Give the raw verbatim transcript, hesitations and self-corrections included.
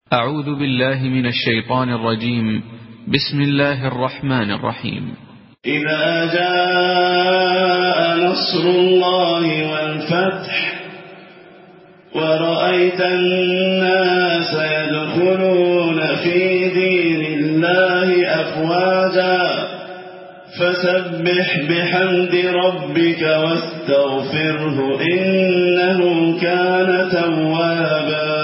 أعوذ بالله من الشيطان الرجيم. بسم الله الرحمن الرحيم. إذا جاء نصر الله والفتح ورأيت الناس يدخلون في دين الله أفواجا فسبح بحمد ربك واستغفره إنه كان توابا.